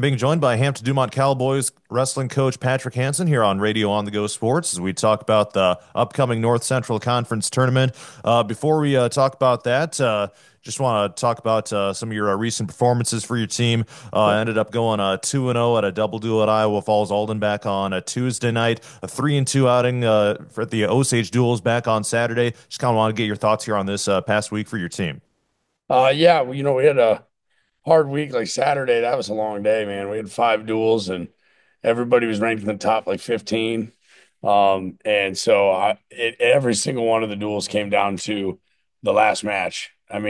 being joined by Hampton Dumont Cowboys wrestling coach Patrick Hansen here on Radio On the Go Sports as we talk about the upcoming North Central Conference tournament. Before we talk about that, just want to talk about some of your recent performances for your team. Ended up going 2-0 at a double duel at Iowa Falls Alden back on a Tuesday night, a 3-2 outing for the Osage duels back on Saturday. Just kind of want to get your thoughts here on this past week for your team. Yeah, we had a hard week like Saturday. That was a long day, man. We had five duels and everybody was ranked in the top like 15. And so every single one of the duels came down to the last match.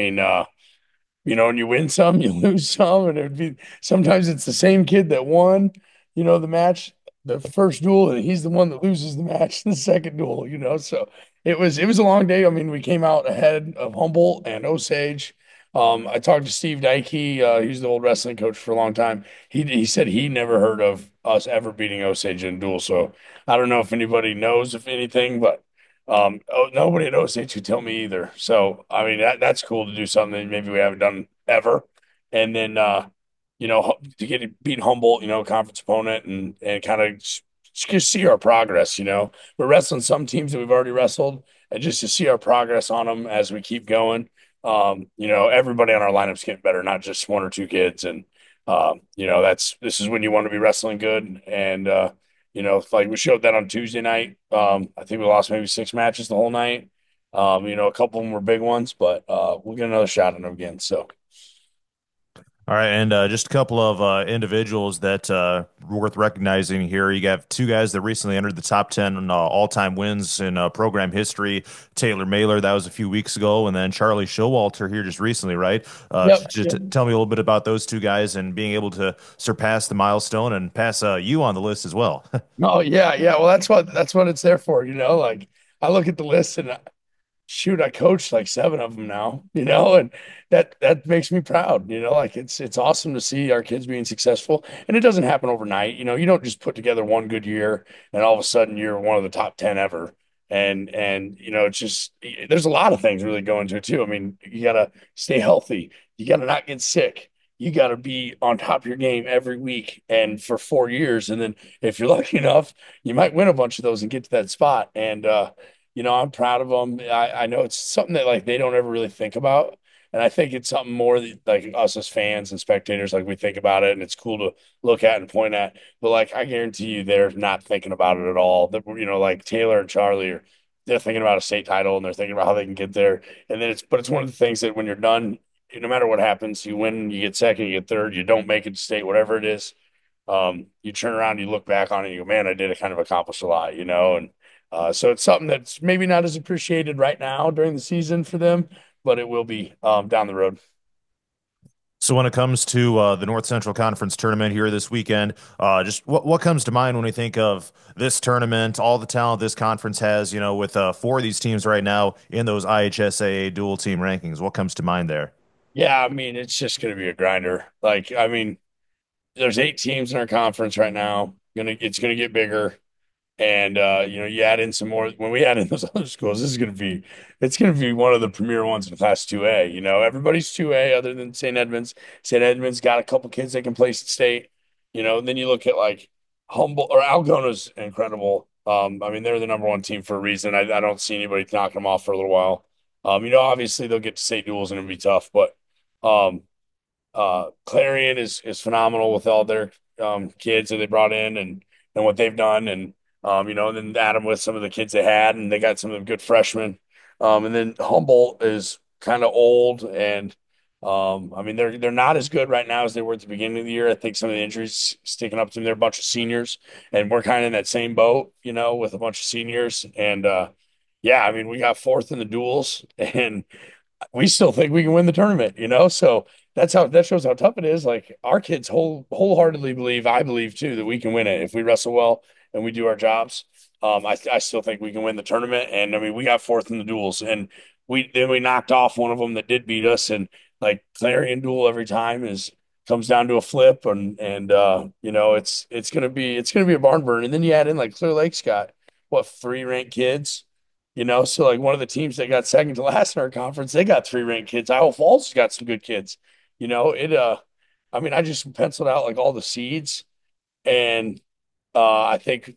And you win some, you lose some, and it would be sometimes it's the same kid that won, the match, the first duel, and he's the one that loses the match in the second duel. So it was a long day. I mean, we came out ahead of Humboldt and Osage. I talked to Steve Dykey, he's the old wrestling coach for a long time. He said he never heard of us ever beating Osage in a duel. So I don't know if anybody knows if anything, but nobody at Osage could tell me either. So I mean that's cool to do something that maybe we haven't done ever. And then to get beat Humboldt, conference opponent and kind of just see our progress. We're wrestling some teams that we've already wrestled, and just to see our progress on them as we keep going. Everybody on our lineup's getting better, not just one or two kids. And this is when you want to be wrestling good. And like we showed that on Tuesday night. I think we lost maybe six matches the whole night. A couple of them were big ones, but we'll get another shot at them again. So All right, and just a couple of individuals that worth recognizing here. You have two guys that recently entered the top 10 all-time wins in program history. Taylor Mailer, that was a few weeks ago, and then Charlie Showalter here just recently, right? yep, Just yep. tell me a little bit about those two guys and being able to surpass the milestone and pass you on the list as well. Oh yeah, yeah. Well, that's what it's there for. Like I look at the list and shoot, I coached like seven of them now. And that makes me proud. Like it's awesome to see our kids being successful, and it doesn't happen overnight. You don't just put together one good year and all of a sudden you're one of the top 10 ever. And it's just there's a lot of things really go into it too. I mean, you gotta stay healthy, you gotta not get sick. You got to be on top of your game every week and for 4 years. And then if you're lucky enough, you might win a bunch of those and get to that spot. And, I'm proud of them. I know it's something that like they don't ever really think about. And I think it's something more that like us as fans and spectators, like we think about it and it's cool to look at and point at. But like I guarantee you they're not thinking about it at all. That like Taylor and Charlie they're thinking about a state title and they're thinking about how they can get there. And then it's one of the things that when you're done, no matter what happens, you win, you get second, you get third, you don't make it to state, whatever it is. You turn around, you look back on it, and you go, man, I did kind of accomplish a lot. And so it's something that's maybe not as appreciated right now during the season for them, but it will be down the road. So when it comes to the North Central Conference tournament here this weekend, just what comes to mind when we think of this tournament, all the talent this conference has, with four of these teams right now in those IHSAA dual team rankings, what comes to mind there? Yeah, I mean, it's just going to be a grinder. Like, I mean, there's eight teams in our conference right now. It's gonna get bigger. And you add in some more when we add in those other schools, it's gonna be one of the premier ones in class 2A. Everybody's 2A other than St. Edmunds. St. Edmunds got a couple kids they can place at state. And then you look at like Humboldt or Algona's incredible. I mean, they're the number one team for a reason. I don't see anybody knocking them off for a little while. Obviously they'll get to state duels and it'll be tough, but um Clarion is phenomenal with all their kids that they brought in and what they've done and then Adam with some of the kids they had and they got some of the good freshmen. And then Humboldt is kind of old and I mean they're not as good right now as they were at the beginning of the year. I think some of the injuries sticking up to them. They're a bunch of seniors and we're kind of in that same boat, with a bunch of seniors and yeah, I mean we got fourth in the duels and we still think we can win the tournament. So that shows how tough it is. Like our kids wholeheartedly believe, I believe too, that we can win it if we wrestle well and we do our jobs. I still think we can win the tournament. And I mean, we got fourth in the duels, and we knocked off one of them that did beat us. And like Clarion duel every time is comes down to a flip, and it's gonna be a barn burn. And then you add in like Clear Lake's got what three ranked kids. So like one of the teams that got second to last in our conference, they got three ranked kids. Iowa Falls has got some good kids. It I mean, I just penciled out like all the seeds, and I think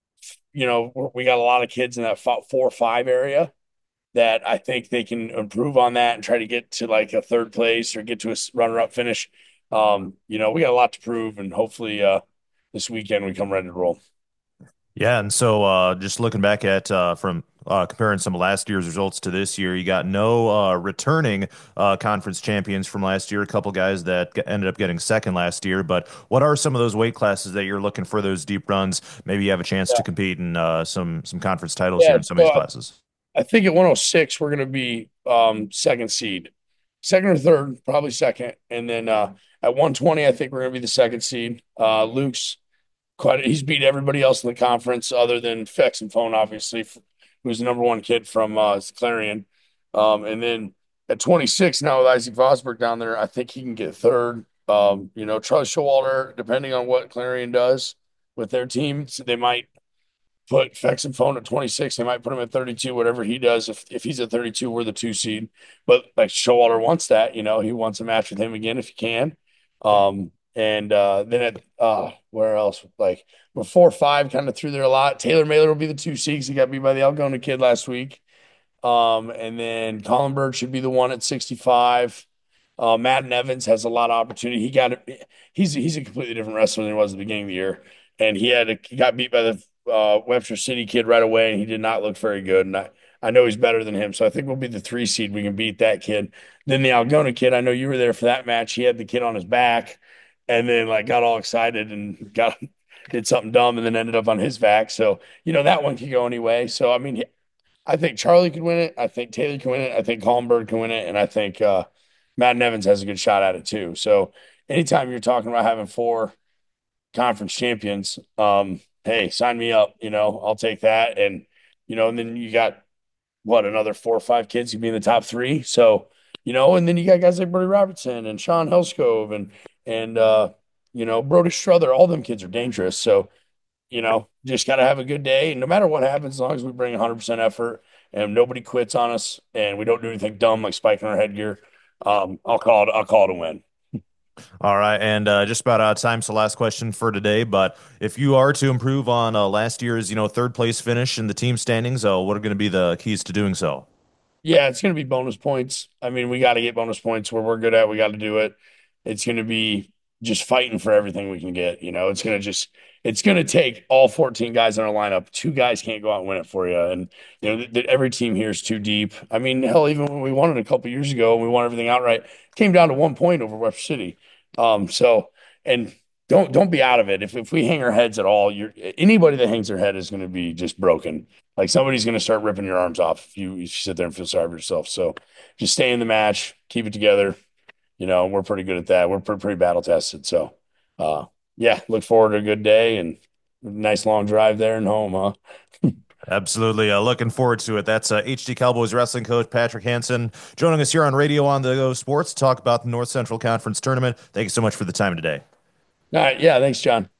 we got a lot of kids in that 4 or 5 area that I think they can improve on that and try to get to like a third place or get to a runner-up finish. We got a lot to prove, and hopefully, this weekend we come ready to roll. Yeah, and so just looking back at from comparing some of last year's results to this year, you got no returning conference champions from last year. A couple guys that ended up getting second last year. But what are some of those weight classes that you're looking for those deep runs? Maybe you have a chance Yeah, to compete in some conference titles here yeah. in some of these So classes. I think at 106 we're going to be second seed, second or third, probably second, and then at 120 I think we're going to be the second seed. Luke's he's beat everybody else in the conference other than Fex and Phone, obviously, who's the number one kid from Clarion. And then at 26 now with Isaac Vosberg down there, I think he can get third. Charlie Showalter, depending on what Clarion does with their team, so they might put Fex and Phone at 26. They might put him at 32, whatever he does. If he's at 32, we're the 2 seed. But like Showalter wants that, he wants a match with him again if he can. And then at where else? Like we're 4 or 5 kind of through there a lot. Taylor Mailer will be the 2 seeds. He got beat by the Algona kid last week. And then Colin Bird should be the one at 65. Madden Evans has a lot of opportunity. He's a completely different wrestler than he was at the beginning of the year, and he got beat by the Webster City kid right away, and he did not look very good. And I know he's better than him, so I think we'll be the 3 seed. We can beat that kid. Then the Algona kid, I know you were there for that match. He had the kid on his back, and then like got all excited and got did something dumb, and then ended up on his back. So that one could go anyway. So I mean, I think Charlie could win it. I think Taylor can win it. I think Holmberg can win it, and I think Madden Evans has a good shot at it too. So anytime you're talking about having 4 conference champions, hey, sign me up. I'll take that. And then you got another 4 or 5 kids who'd be in the top three. So, and then you got guys like Brody Robertson and Sean Helskove and Brody Strother. All them kids are dangerous. So, just got to have a good day. And no matter what happens, as long as we bring 100% effort and nobody quits on us and we don't do anything dumb like spiking our headgear, I'll call it a win. All right, and just about out of time. So last question for today. But if you are to improve on last year's, third place finish in the team standings, what are going to be the keys to doing so? Yeah, it's going to be bonus points. I mean, we got to get bonus points where we're good at. We got to do it. It's going to be just fighting for everything we can get. It's going to take all 14 guys in our lineup. 2 guys can't go out and win it for you. And, every team here is too deep. I mean, hell, even when we won it a couple years ago and we won everything outright, it came down to 1 point over West City. And don't be out of it. If we hang our heads at all, anybody that hangs their head is going to be just broken. Like somebody's going to start ripping your arms off if you sit there and feel sorry for yourself. So just stay in the match, keep it together. We're pretty good at that. We're pretty battle tested. So, uh, yeah, look forward to a good day and a nice long drive there and home, huh? Absolutely. Looking forward to it. That's HD Cowboys wrestling coach Patrick Hansen joining us here on Radio on the Go Sports to talk about the North Central Conference tournament. Thank you so much for the time today. All right. Yeah. Thanks, John.